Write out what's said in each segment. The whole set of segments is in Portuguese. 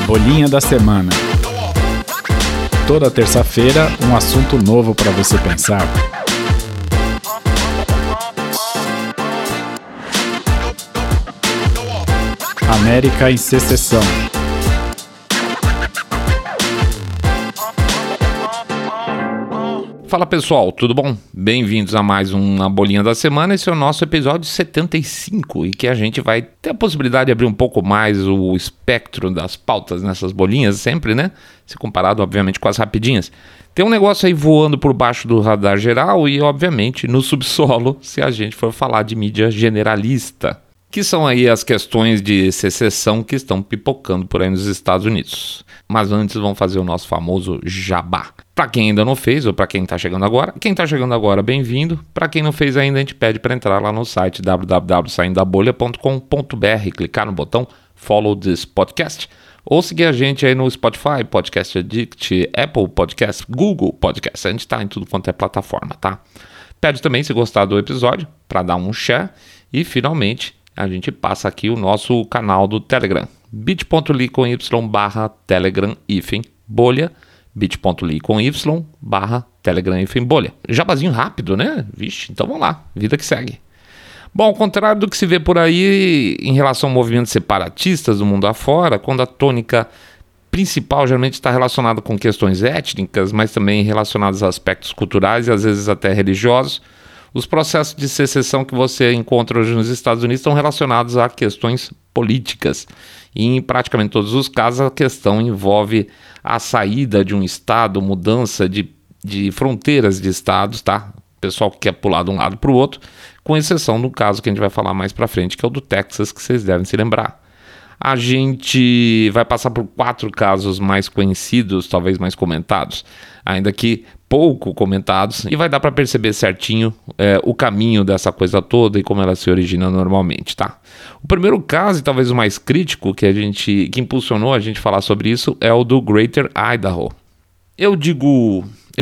Bolinha da semana. Toda terça-feira, um assunto novo para você pensar. América em secessão. Fala pessoal, tudo bom? Bem-vindos a mais uma Bolinha da Semana. Esse é o nosso episódio 75 e que a gente vai ter a possibilidade de abrir um pouco mais o espectro das pautas nessas bolinhas sempre, né? Se comparado, obviamente, com as rapidinhas. Tem um negócio aí voando por baixo do radar geral e, obviamente, no subsolo, se a gente for falar de mídia generalista, que são aí as questões de secessão que estão pipocando por aí nos Estados Unidos. Mas antes vamos fazer o nosso famoso jabá. Para quem ainda não fez ou para quem está chegando agora, bem-vindo. Para quem não fez ainda, a gente pede para entrar lá no site www.saindabolha.com.br, clicar no botão Follow this podcast ou seguir a gente aí no Spotify, Podcast Addict, Apple Podcast, Google Podcast. A gente está em tudo quanto é plataforma, tá? Pede também, se gostar do episódio, para dar um share e finalmente a gente passa aqui o nosso canal do Telegram, bit.ly/Telegram-bolha, bit.ly/Telegram-bolha. Jabazinho rápido, né? Vixe, então vamos lá, vida que segue. Bom, ao contrário do que se vê por aí em relação a movimentos separatistas do mundo afora, quando a tônica principal geralmente está relacionada com questões étnicas, mas também relacionadas a aspectos culturais e às vezes até religiosos, os processos de secessão que você encontra hoje nos Estados Unidos estão relacionados a questões políticas. E em praticamente todos os casos a questão envolve a saída de um estado, mudança de fronteiras de estados, tá? O pessoal que quer pular de um lado para o outro, com exceção do caso que a gente vai falar mais para frente, que é o do Texas, que vocês devem se lembrar. A gente vai passar por 4 casos mais conhecidos, talvez mais comentados, ainda que pouco comentados, e vai dar para perceber certinho o caminho dessa coisa toda e como ela se origina normalmente, tá? O primeiro caso, e talvez o mais crítico, que impulsionou a gente falar sobre isso, é o do Greater Idaho. Eu digo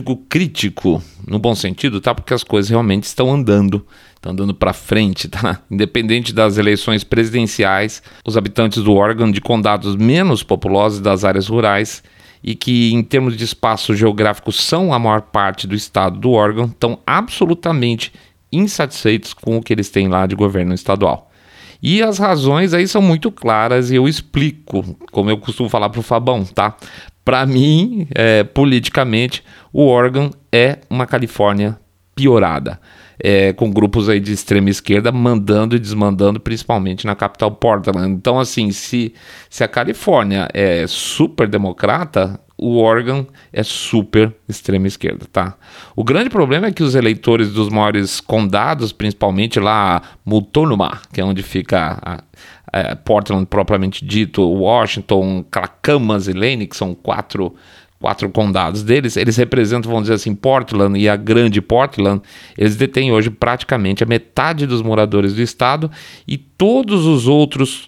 crítico no bom sentido, tá? Porque as coisas realmente estão andando para frente, tá? Independente das eleições presidenciais, os habitantes do Oregon, de condados menos populosos das áreas rurais e que em termos de espaço geográfico são a maior parte do estado do Oregon, estão absolutamente insatisfeitos com o que eles têm lá de governo estadual. E as razões aí são muito claras e eu explico, como eu costumo falar pro Fabão, tá? Para mim, politicamente, o Oregon é uma Califórnia piorada, com grupos aí de extrema esquerda mandando e desmandando, principalmente na capital Portland. Então, assim, se a Califórnia é super democrata, o Oregon é super extrema esquerda, tá? O grande problema é que os eleitores dos maiores condados, principalmente lá Multnomah, que é onde fica Portland propriamente dito, Washington, Clackamas e Lane, que são quatro condados deles, eles representam, vamos dizer assim, Portland e a grande Portland, eles detêm hoje praticamente a metade dos moradores do estado e todos os outros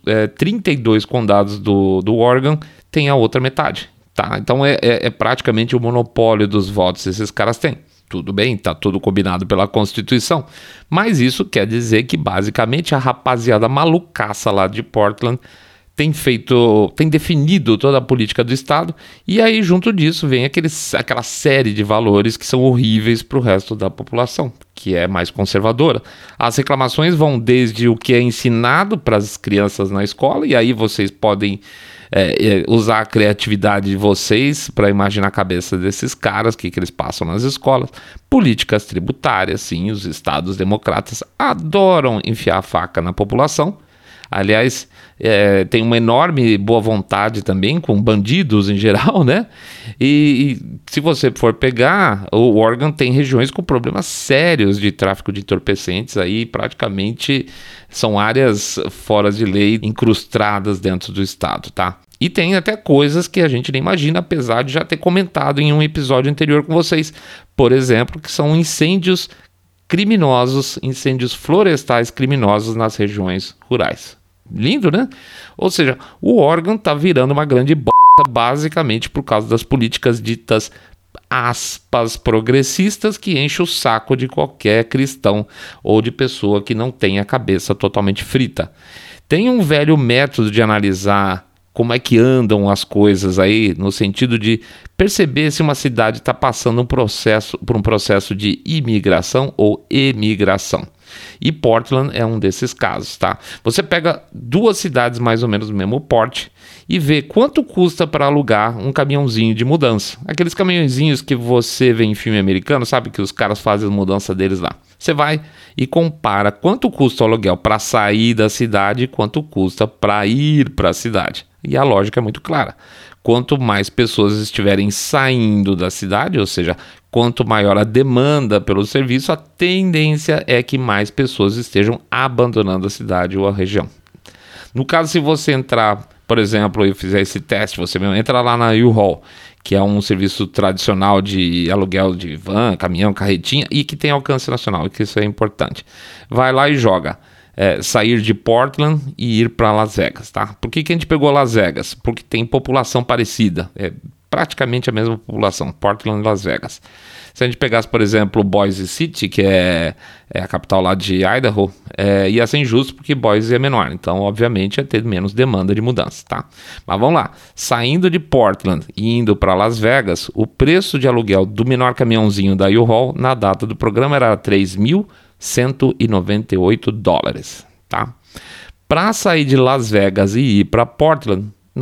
32 condados do Oregon têm a outra metade, tá? Então é praticamente o monopólio dos votos que esses caras têm. Tudo bem, tá tudo combinado pela Constituição, mas isso quer dizer que basicamente a rapaziada malucaça lá de Portland tem definido toda a política do estado e aí junto disso vem aquela série de valores que são horríveis para o resto da população, que é mais conservadora. As reclamações vão desde o que é ensinado para as crianças na escola, e aí vocês podem usar a criatividade de vocês para imaginar a cabeça desses caras, o que eles passam nas escolas. Políticas tributárias, sim, os estados democratas adoram enfiar a faca na população. Aliás, tem uma enorme boa vontade também com bandidos em geral, né? E se você for pegar, o Oregon tem regiões com problemas sérios de tráfico de entorpecentes, aí praticamente são áreas fora de lei incrustadas dentro do estado, tá? E tem até coisas que a gente nem imagina, apesar de já ter comentado em um episódio anterior com vocês. Por exemplo, que são incêndios criminosos, incêndios florestais criminosos nas regiões rurais. Lindo, né? Ou seja, o Oregon está virando uma grande bosta basicamente por causa das políticas ditas aspas progressistas que enche o saco de qualquer cristão ou de pessoa que não tenha a cabeça totalmente frita. Tem um velho método de analisar como é que andam as coisas aí, no sentido de perceber se uma cidade está passando por um processo de imigração ou emigração. E Portland é um desses casos, tá? Você pega duas cidades mais ou menos do mesmo porte e vê quanto custa para alugar um caminhãozinho de mudança. Aqueles caminhãozinhos que você vê em filme americano, sabe que os caras fazem a mudança deles lá. Você vai e compara quanto custa o aluguel para sair da cidade e quanto custa para ir para a cidade. E a lógica é muito clara. Quanto mais pessoas estiverem saindo da cidade, ou seja, quanto maior a demanda pelo serviço, a tendência é que mais pessoas estejam abandonando a cidade ou a região. No caso, se você entrar, por exemplo, e fizer esse teste, você mesmo entra lá na U-Haul, que é um serviço tradicional de aluguel de van, caminhão, carretinha e que tem alcance nacional, que isso é importante. Vai lá e joga. Sair de Portland e ir para Las Vegas, tá? Por que a gente pegou Las Vegas? Porque tem população parecida, é praticamente a mesma população, Portland e Las Vegas. Se a gente pegasse, por exemplo, Boise City, que é a capital lá de Idaho, ia ser injusto porque Boise é menor, então obviamente ia ter menos demanda de mudança, tá? Mas vamos lá, saindo de Portland e indo para Las Vegas, o preço de aluguel do menor caminhãozinho da U-Haul na data do programa era $3.198, tá? Para sair de Las Vegas e ir para Portland,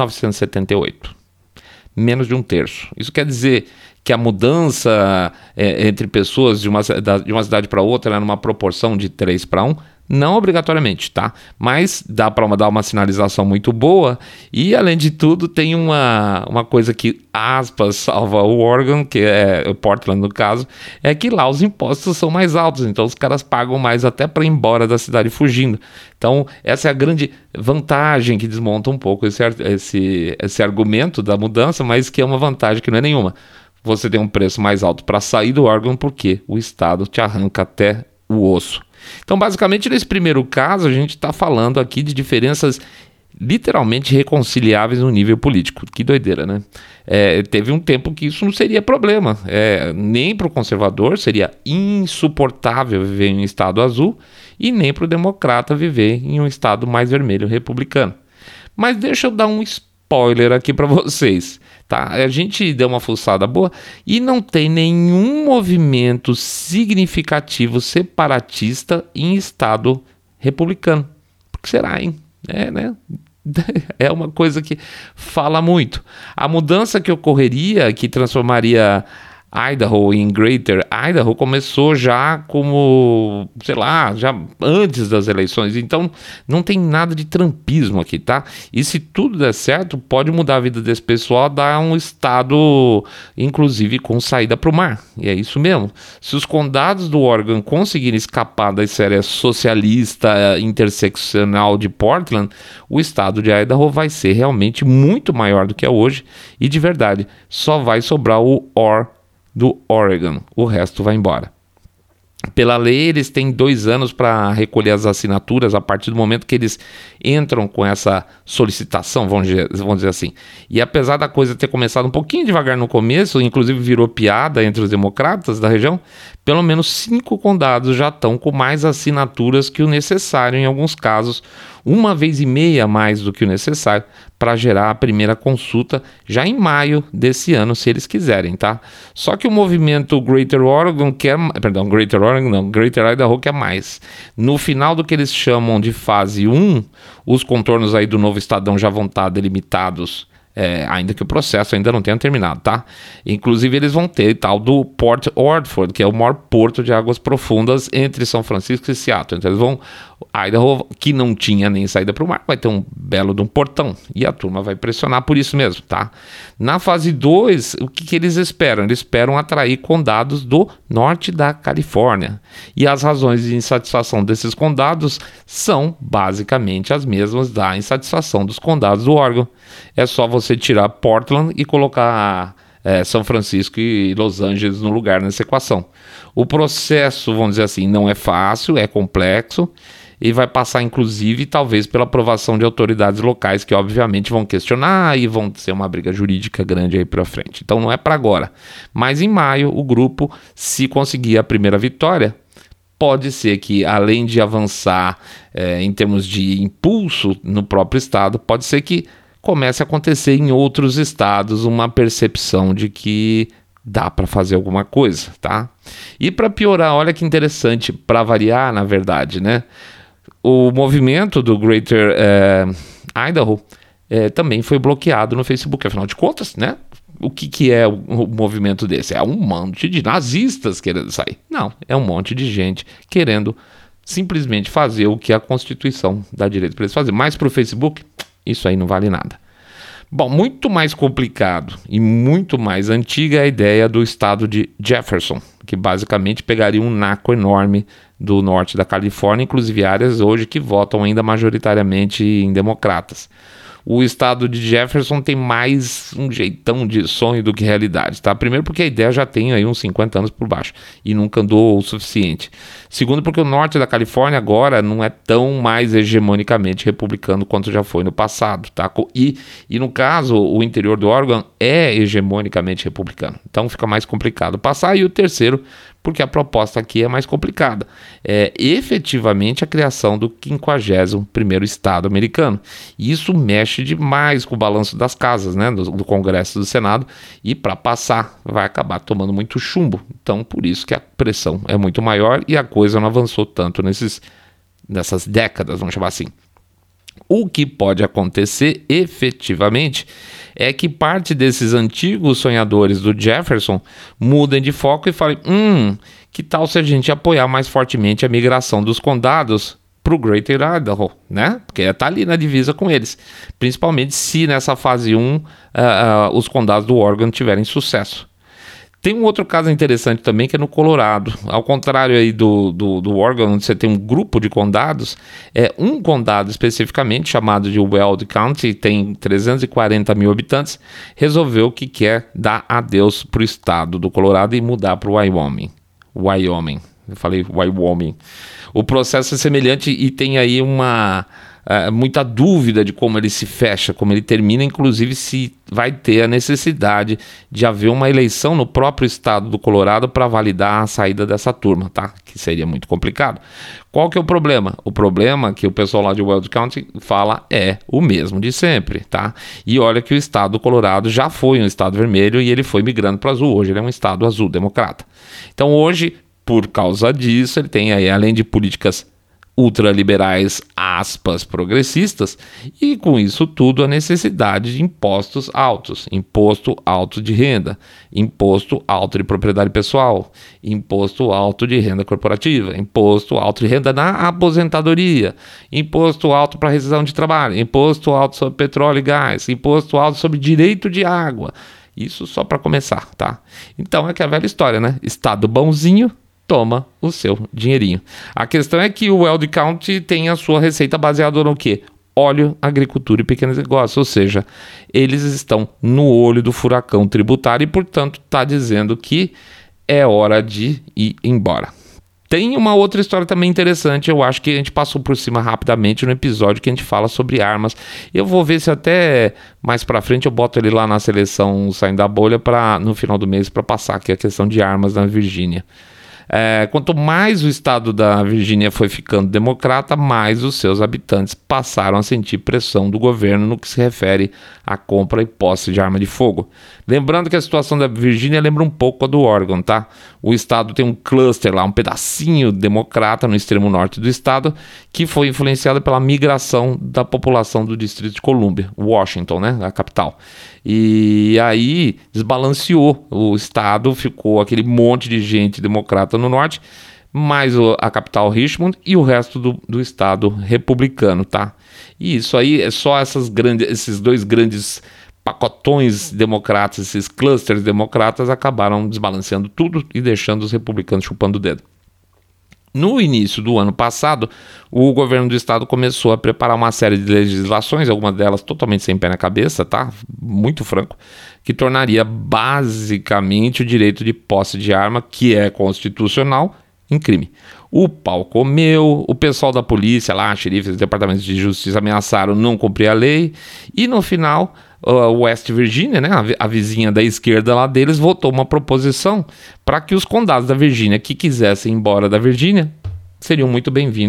978. Menos de um terço. Isso quer dizer que a mudança entre pessoas de uma cidade para outra é numa proporção de 3:1? Não obrigatoriamente, tá? Mas dá para dar uma sinalização muito boa e, além de tudo, tem uma coisa que, aspas, salva o Oregon, que é o Portland no caso, é que lá os impostos são mais altos, então os caras pagam mais até para ir embora da cidade fugindo. Então, essa é a grande vantagem que desmonta um pouco esse argumento da mudança, mas que é uma vantagem que não é nenhuma. Você tem um preço mais alto para sair do Oregon porque o estado te arranca até o osso. Então, basicamente, nesse primeiro caso, a gente está falando aqui de diferenças literalmente reconciliáveis no nível político. Que doideira, né? Teve um tempo que isso não seria problema. Nem para o conservador seria insuportável viver em um estado azul e nem para o democrata viver em um estado mais vermelho republicano. Mas deixa eu dar um spoiler aqui para vocês. Tá? A gente deu uma fuçada boa e não tem nenhum movimento significativo separatista em estado republicano. Por que será, hein? Né? É uma coisa que fala muito. A mudança que ocorreria, que transformaria Idaho em Greater Idaho, começou já como, sei lá, já antes das eleições, então não tem nada de trumpismo aqui, tá? E se tudo der certo, pode mudar a vida desse pessoal, dar um estado, inclusive, com saída para o mar, e é isso mesmo. Se os condados do Oregon conseguirem escapar da esfera socialista interseccional de Portland, o estado de Idaho vai ser realmente muito maior do que é hoje, e de verdade, só vai sobrar o do Oregon, o resto vai embora. Pela lei, eles têm 2 anos para recolher as assinaturas a partir do momento que eles entram com essa solicitação, vamos dizer assim. E apesar da coisa ter começado um pouquinho devagar no começo, inclusive virou piada entre os democratas da região, pelo menos 5 condados já estão com mais assinaturas que o necessário, em alguns casos, 1,5 vezes a mais do que o necessário para gerar a primeira consulta já em maio desse ano, se eles quiserem, tá? Só que o movimento Greater Idaho quer mais. No final do que eles chamam de fase 1, os contornos aí do novo estadão já vão estar delimitados, ainda que o processo ainda não tenha terminado, tá? Inclusive eles vão ter tal do Port Orford, que é o maior porto de águas profundas entre São Francisco e Seattle. Então eles vão, Idaho, que não tinha nem saída para o mar, vai ter um belo de um portão, e a turma vai pressionar por isso mesmo, tá? Na fase 2, o que eles esperam? Eles esperam atrair condados do norte da Califórnia, e as razões de insatisfação desses condados são basicamente as mesmas da insatisfação dos condados do Oregon. É só você tirar Portland e colocar São Francisco e Los Angeles no lugar nessa equação. O processo, vamos dizer assim, não é fácil, é complexo e vai passar, inclusive, talvez pela aprovação de autoridades locais que, obviamente, vão questionar e vão ser uma briga jurídica grande aí para frente. Então, não é para agora. Mas, em maio, o grupo, se conseguir a primeira vitória, pode ser que, além de avançar em termos de impulso no próprio estado, pode ser que comece a acontecer em outros estados uma percepção de que dá para fazer alguma coisa, tá? E para piorar, olha que interessante, para variar, na verdade, né? O movimento do Greater Idaho também foi bloqueado no Facebook, afinal de contas, né? O que é o movimento desse? É um monte de nazistas querendo sair. Não, é um monte de gente querendo simplesmente fazer o que a Constituição dá direito para eles fazer. Mas para o Facebook, isso aí não vale nada. Bom, muito mais complicado e muito mais antiga é a ideia do estado de Jefferson, que basicamente pegaria um naco enorme do norte da Califórnia, inclusive áreas hoje que votam ainda majoritariamente em democratas. O estado de Jefferson tem mais um jeitão de sonho do que realidade, tá? Primeiro porque a ideia já tem aí uns 50 anos por baixo e nunca andou o suficiente. Segundo porque o norte da Califórnia agora não é tão mais hegemonicamente republicano quanto já foi no passado, tá? E no caso, o interior do Oregon é hegemonicamente republicano, então fica mais complicado passar. E o terceiro, porque a proposta aqui é mais complicada. É efetivamente a criação do 51º estado americano. E isso mexe demais com o balanço das casas, né, do Congresso e do Senado, e para passar vai acabar tomando muito chumbo. Então, por isso que a pressão é muito maior e a coisa não avançou tanto nessas décadas, vamos chamar assim. O que pode acontecer efetivamente é que parte desses antigos sonhadores do Jefferson mudem de foco e falem, que tal se a gente apoiar mais fortemente a migração dos condados para o Greater Idaho, né? Porque está ali na divisa com eles, principalmente se nessa fase 1 os condados do Oregon tiverem sucesso. Tem um outro caso interessante também que é no Colorado. Ao contrário aí do Oregon, onde você tem um grupo de condados, um condado especificamente, chamado de Weld County, tem 340 mil habitantes, resolveu que quer dar adeus para o estado do Colorado e mudar para o Wyoming. Eu falei Wyoming. O processo é semelhante e tem aí muita dúvida de como ele se fecha, como ele termina, inclusive se vai ter a necessidade de haver uma eleição no próprio estado do Colorado para validar a saída dessa turma, tá? Que seria muito complicado. Qual que é o problema? O problema que o pessoal lá de Weld County fala é o mesmo de sempre, tá? E olha que o estado do Colorado já foi um estado vermelho e ele foi migrando para o azul. Hoje ele é um estado azul democrata. Então hoje, por causa disso, ele tem aí, além de políticas ultraliberais, aspas, progressistas, e com isso tudo a necessidade de impostos altos, imposto alto de renda, imposto alto de propriedade pessoal, imposto alto de renda corporativa, imposto alto de renda na aposentadoria, imposto alto para rescisão de trabalho, imposto alto sobre petróleo e gás, imposto alto sobre direito de água. Isso só para começar, tá? Então é que a velha história, né? Estado bonzinho toma o seu dinheirinho. A questão é que o Weld County tem a sua receita baseada no quê? Óleo, agricultura e pequenos negócios, ou seja, eles estão no olho do furacão tributário e, portanto, está dizendo que é hora de ir embora. Tem uma outra história também interessante, eu acho que a gente passou por cima rapidamente no episódio que a gente fala sobre armas. Eu vou ver se até mais pra frente eu boto ele lá na seleção Saindo da Bolha no final do mês para passar aqui a questão de armas na Virgínia. Quanto mais o estado da Virgínia foi ficando democrata, mais os seus habitantes passaram a sentir pressão do governo no que se refere à compra e posse de arma de fogo. Lembrando que a situação da Virgínia lembra um pouco a do Oregon, tá? O estado tem um cluster lá, um pedacinho democrata no extremo norte do estado, que foi influenciado pela migração da população do Distrito de Colômbia, Washington, né? A capital. E aí desbalanceou o estado, ficou aquele monte de gente democrata no norte, mais a capital Richmond e o resto do estado republicano, tá? E isso aí é só esses dois grandes pacotões democratas, esses clusters democratas acabaram desbalanceando tudo e deixando os republicanos chupando o dedo. No início do ano passado, o governo do estado começou a preparar uma série de legislações, algumas delas totalmente sem pé na cabeça, tá? Muito franco, que tornaria basicamente o direito de posse de arma, que é constitucional, em crime. O pau comeu, o pessoal da polícia lá, xerifes, departamentos de justiça ameaçaram não cumprir a lei e no final West Virginia, né, a vizinha da esquerda lá deles, votou uma proposição para que os condados da Virgínia que quisessem ir embora da Virgínia seriam muito bem-vindos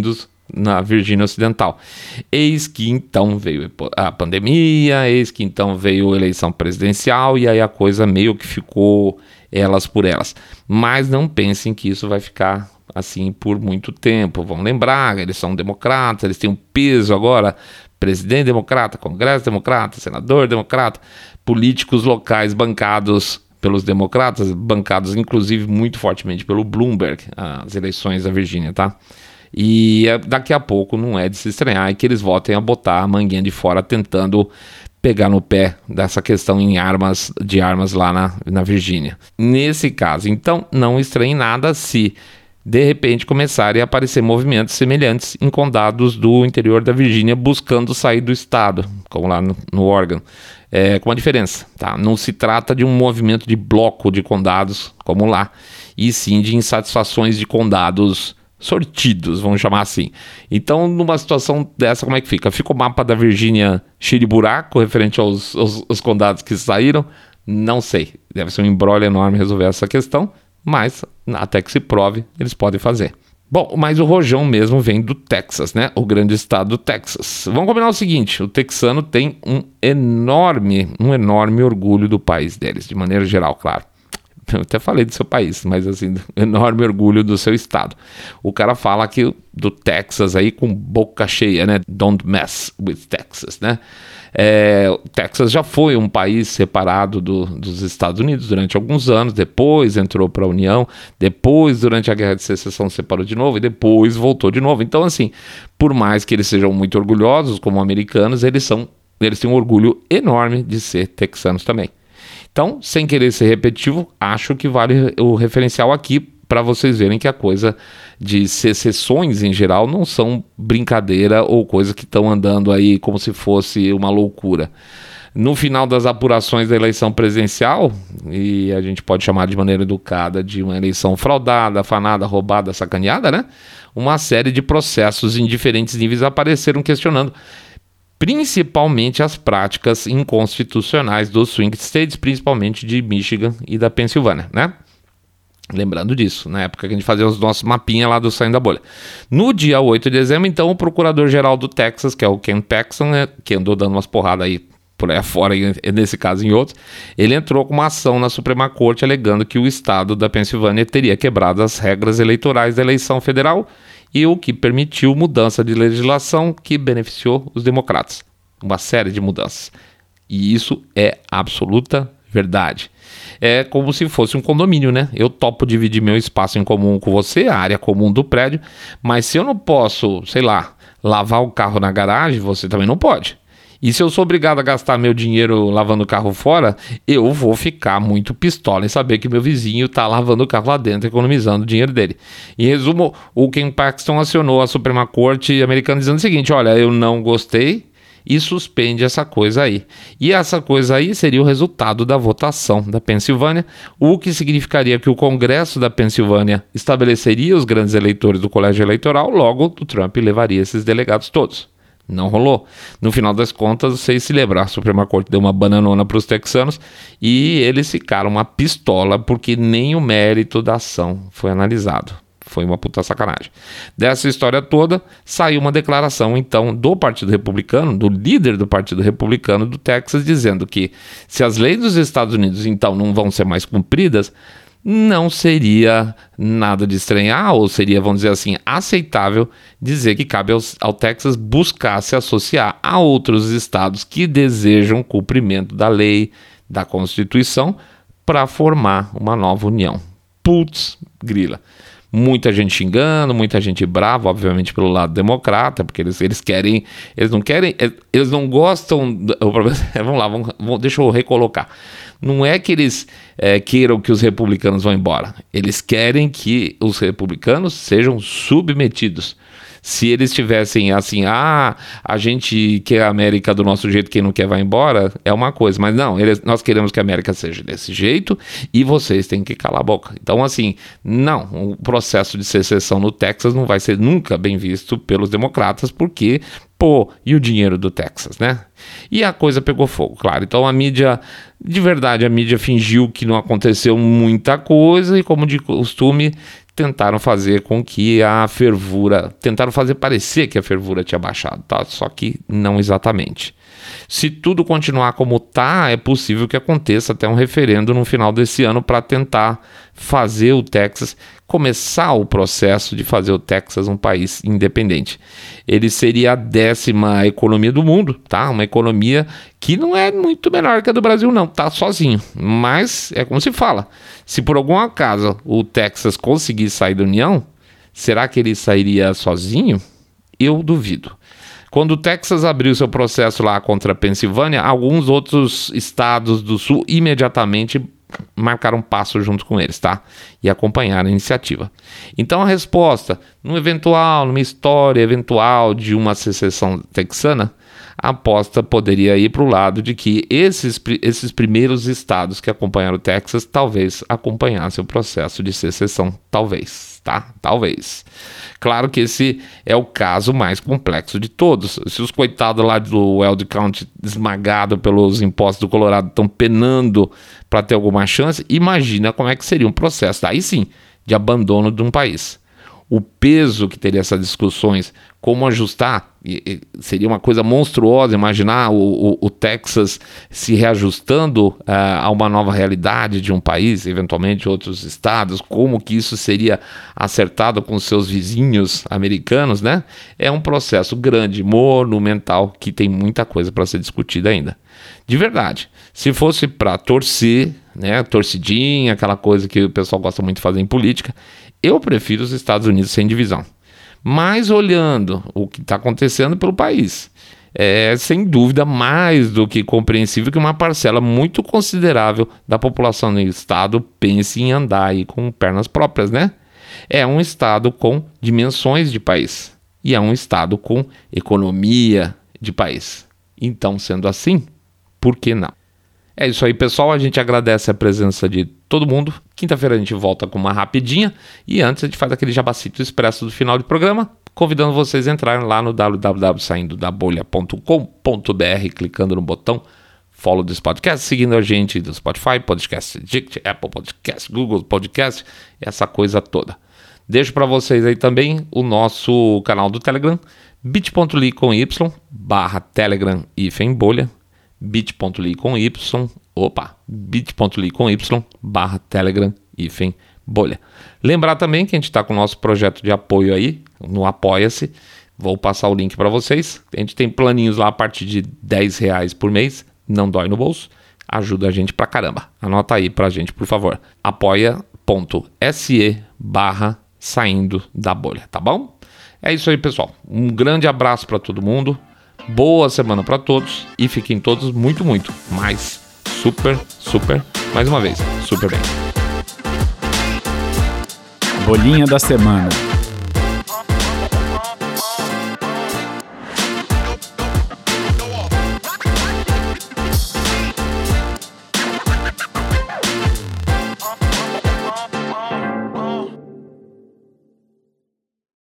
na Virgínia Ocidental. Eis que então veio a pandemia, eis que então veio a eleição presidencial e aí a coisa meio que ficou elas por elas. Mas não pensem que isso vai ficar assim por muito tempo. Vamos lembrar, eles são democratas, eles têm um peso agora, presidente democrata, congresso democrata, senador democrata, políticos locais bancados pelos democratas, bancados inclusive muito fortemente pelo Bloomberg, as eleições da Virgínia, tá? E daqui a pouco não é de se estranhar que eles voltem a botar a manguinha de fora tentando pegar no pé dessa questão de armas lá na Virgínia. Nesse caso, então, não estranhe nada se de repente começarem a aparecer movimentos semelhantes em condados do interior da Virgínia buscando sair do estado, como lá no Oregon. Com uma diferença, tá? Não se trata de um movimento de bloco de condados, como lá, e sim de insatisfações de condados sortidos, vamos chamar assim. Então, numa situação dessa, como é que fica? Fica o mapa da Virgínia cheio de buraco, referente aos condados que saíram? Não sei. Deve ser um imbróglio enorme resolver essa questão, mas até que se prove, eles podem fazer. Bom, mas o rojão mesmo vem do Texas, né? O grande estado do Texas. Vamos combinar o seguinte, o texano tem um enorme orgulho do país deles, de maneira geral, claro. Eu até falei do seu país, mas assim, enorme orgulho do seu estado. O cara fala aqui do Texas aí com boca cheia, né? Don't mess with Texas, né? O Texas já foi um país separado dos Estados Unidos durante alguns anos, depois entrou para a União, depois durante a Guerra de Secessão separou de novo e depois voltou de novo. Então assim, por mais que eles sejam muito orgulhosos como americanos, eles têm um orgulho enorme de ser texanos também. Então, sem querer ser repetitivo, acho que vale o referencial aqui para vocês verem que a coisa de secessões em geral não são brincadeira ou coisa que estão andando aí como se fosse uma loucura. No final das apurações da eleição presidencial, e a gente pode chamar de maneira educada de uma eleição fraudada, afanada, roubada, sacaneada, né? Uma série de processos em diferentes níveis apareceram questionando principalmente as práticas inconstitucionais dos swing states, principalmente de Michigan e da Pensilvânia, né? Lembrando disso, na época que a gente fazia os nossos mapinhas lá do Saindo da Bolha. No dia 8 de dezembro, então, o procurador-geral do Texas, que é o Ken Paxton, né, que andou dando umas porradas aí por aí afora, nesse caso e em outros, ele entrou com uma ação na Suprema Corte alegando que o estado da Pensilvânia teria quebrado as regras eleitorais da eleição federal e o que permitiu mudança de legislação que beneficiou os democratas. Uma série de mudanças. E isso é absoluta verdade. É como se fosse um condomínio, né? Eu topo dividir meu espaço em comum com você, a área comum do prédio, mas se eu não posso, sei lá, lavar o carro na garagem, você também não pode. E se eu sou obrigado a gastar meu dinheiro lavando o carro fora, eu vou ficar muito pistola em saber que meu vizinho está lavando o carro lá dentro, economizando o dinheiro dele. Em resumo, o Ken Paxton acionou a Suprema Corte americana dizendo o seguinte: olha, eu não gostei e suspende essa coisa aí. E essa coisa aí seria o resultado da votação da Pensilvânia, o que significaria que o Congresso da Pensilvânia estabeleceria os grandes eleitores do colégio eleitoral, logo o Trump levaria esses delegados todos. Não rolou. No final das contas, vocês se lembram, a Suprema Corte deu uma bananona para os texanos e eles ficaram uma pistola porque nem o mérito da ação foi analisado. Foi uma puta sacanagem. Dessa história toda, saiu uma declaração, então, do Partido Republicano, do líder do Partido Republicano do Texas, dizendo que se as leis dos Estados Unidos, então, não vão ser mais cumpridas, não seria nada de estranhar, ou seria, vamos dizer assim, aceitável dizer que cabe ao Texas buscar se associar a outros estados que desejam cumprimento da lei, da Constituição, para formar uma nova união. Putz, grila. Muita gente xingando, muita gente brava, obviamente pelo lado democrata, porque eles não gostam, vamos lá, deixa eu recolocar. Não é que eles queiram que os republicanos vão embora, eles querem que os republicanos sejam submetidos. Se eles tivessem assim, a gente quer a América do nosso jeito, quem não quer vai embora, é uma coisa. Mas não, nós queremos que a América seja desse jeito e vocês têm que calar a boca. Então assim, não, o processo de secessão no Texas não vai ser nunca bem visto pelos democratas, porque, e o dinheiro do Texas, né? E a coisa pegou fogo, claro. Então a mídia, de verdade, a mídia fingiu que não aconteceu muita coisa e, como de costume, tentaram fazer com que a fervura, tentaram fazer parecer que a fervura tinha baixado, tá? Só que não exatamente. Se tudo continuar como tá, é possível que aconteça até um referendo no final desse ano para tentar fazer o Texas, começar o processo de fazer o Texas um país independente. Ele seria a 10ª economia do mundo, tá? Uma economia que não é muito menor que a do Brasil não, tá sozinho. Mas é como se fala, se por algum acaso o Texas conseguir sair da União, será que ele sairia sozinho? Eu duvido. Quando o Texas abriu seu processo lá contra a Pensilvânia, alguns outros estados do sul imediatamente marcaram passo junto com eles, tá? E acompanharam a iniciativa. Então a resposta, numa história eventual de uma secessão texana, a aposta poderia ir para o lado de que esses primeiros estados que acompanharam o Texas talvez acompanhassem o processo de secessão, talvez, tá? Talvez. Claro que esse é o caso mais complexo de todos. Se os coitados lá do Weld County esmagado pelos impostos do Colorado estão penando para ter alguma chance, imagina como é que seria um processo, aí sim, de abandono de um país. O peso que teria essas discussões, como ajustar, seria uma coisa monstruosa imaginar o Texas se reajustando a uma nova realidade de um país, eventualmente de outros estados, como que isso seria acertado com seus vizinhos americanos, né? É um processo grande, monumental, que tem muita coisa para ser discutida ainda. De verdade, se fosse para torcer, né, torcidinha, aquela coisa que o pessoal gosta muito de fazer em política, eu prefiro os Estados Unidos sem divisão. Mas olhando o que está acontecendo pelo país, é sem dúvida mais do que compreensível que uma parcela muito considerável da população do estado pense em andar aí com pernas próprias, né? É um estado com dimensões de país e é um estado com economia de país. Então, sendo assim, por que não? É isso aí, pessoal. A gente agradece a presença de todo mundo. Quinta-feira a gente volta com uma rapidinha. E antes a gente faz aquele jabacito expresso do final do programa, convidando vocês a entrarem lá no www.saindodabolha.com.br, clicando no botão follow desse podcast, seguindo a gente do Spotify, Podcast Addict, Apple Podcast, Google Podcast, essa coisa toda. Deixo para vocês aí também o nosso canal do Telegram, bit.ly/Telegram/bolha, bit.ly/Telegram/bolha. Lembrar também que a gente está com o nosso projeto de apoio aí, no Apoia-se. Vou passar o link para vocês. A gente tem planinhos lá a partir de R$10 por mês, não dói no bolso, ajuda a gente pra caramba. Anota aí pra gente, por favor. apoia.se/saindo da bolha, tá bom? É isso aí, pessoal. Um grande abraço para todo mundo. Boa semana para todos e fiquem todos muito, mais mais uma vez, super bem. Bolinha da semana.